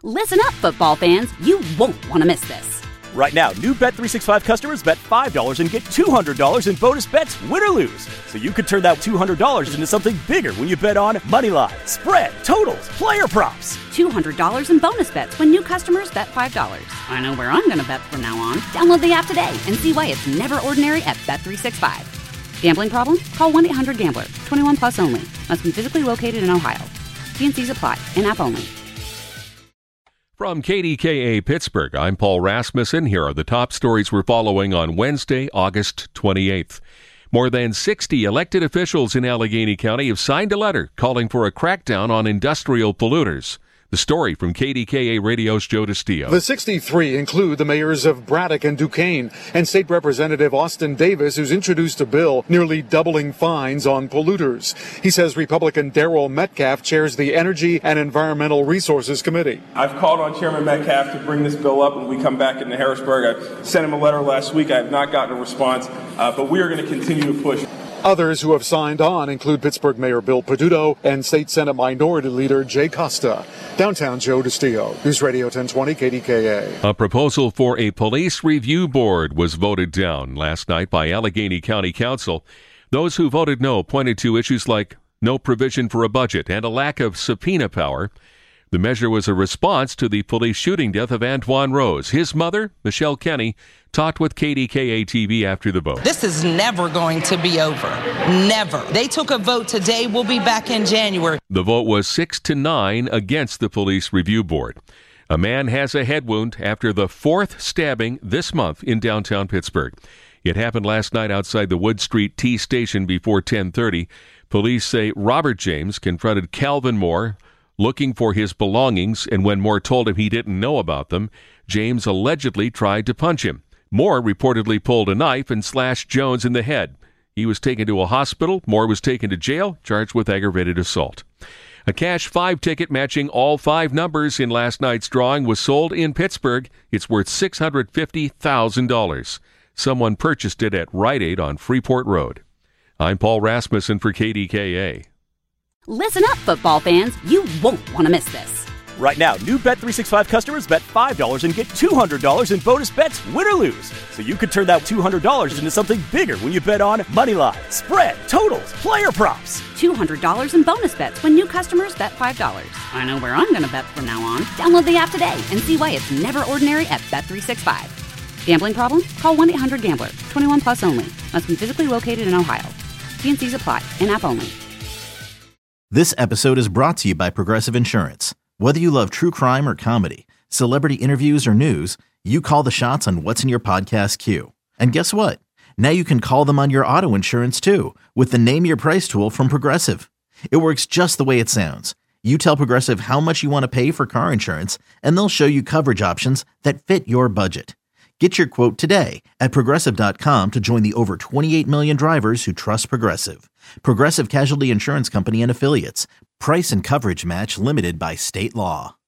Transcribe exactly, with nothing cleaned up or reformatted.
Listen up, football fans. You won't want to miss this. Right now, new Bet three sixty-five customers bet five dollars and get two hundred dollars in bonus bets, win or lose. So you could turn that two hundred dollars into something bigger when you bet on money line, spread, totals, player props. two hundred dollars in bonus bets when new customers bet five dollars. I know where I'm going to bet from now on. Download the app today and see why it's never ordinary at Bet three sixty-five. Gambling problem? Call one eight hundred gambler. twenty-one plus only. Must be physically located in Ohio. T and C's apply. In-app only. From K D K A Pittsburgh, I'm Paul Rasmussen. Here are the top stories we're following on Wednesday, August twenty-eighth. More than sixty elected officials in Allegheny County have signed a letter calling for a crackdown on industrial polluters. The story from K D K A Radio's Joe DiStio. The sixty-three include the mayors of Braddock and Duquesne and State Representative Austin Davis, who's introduced a bill nearly doubling fines on polluters. He says Republican Darrell Metcalf chairs the Energy and Environmental Resources Committee. I've called on Chairman Metcalf to bring this bill up when we come back into Harrisburg. I sent him a letter last week. I have not gotten a response, uh, but we are going to continue to push. Others who have signed on include Pittsburgh Mayor Bill Peduto and State Senate Minority Leader Jay Costa. Downtown Joe DiStio, News Radio ten twenty K D K A. A proposal for a police review board was voted down last night by Allegheny County Council. Those who voted no pointed to issues like no provision for a budget and a lack of subpoena power. The measure was a response to the police shooting death of Antoine Rose. His mother, Michelle Kenny, talked with K D K A T V after the vote. This is never going to be over. Never. They took a vote today. We'll be back in January. The vote was six to nine against the police review board. A man has a head wound after the fourth stabbing this month in downtown Pittsburgh. It happened last night outside the Wood Street T station before ten thirty. Police say Robert James confronted Calvin Moore looking for his belongings, and when Moore told him he didn't know about them, James allegedly tried to punch him. Moore reportedly pulled a knife and slashed Jones in the head. He was taken to a hospital. Moore was taken to jail, charged with aggravated assault. A cash five ticket matching all five numbers in last night's drawing was sold in Pittsburgh. It's worth six hundred fifty thousand dollars. Someone purchased it at Rite Aid on Freeport Road. I'm Paul Rasmussen for K D K A. Listen up, football fans. You won't want to miss this. Right now, new Bet three sixty-five customers bet five dollars and get two hundred dollars in bonus bets, win or lose. So you could turn that two hundred dollars into something bigger when you bet on money line, spread, totals, player props. two hundred dollars in bonus bets when new customers bet five dollars. I know where I'm going to bet from now on. Download the app today and see why it's never ordinary at Bet three sixty-five. Gambling problem? Call one eight hundred gambler. twenty-one plus only. Must be physically located in Ohio. T and C's apply. In-app only. This episode is brought to you by Progressive Insurance. Whether you love true crime or comedy, celebrity interviews or news, you call the shots on what's in your podcast queue. And guess what? Now you can call them on your auto insurance too with the Name Your Price tool from Progressive. It works just the way it sounds. You tell Progressive how much you want to pay for car insurance, and they'll show you coverage options that fit your budget. Get your quote today at Progressive dot com to join the over twenty-eight million drivers who trust Progressive. Progressive Casualty Insurance Company and Affiliates. Price and coverage match limited by state law.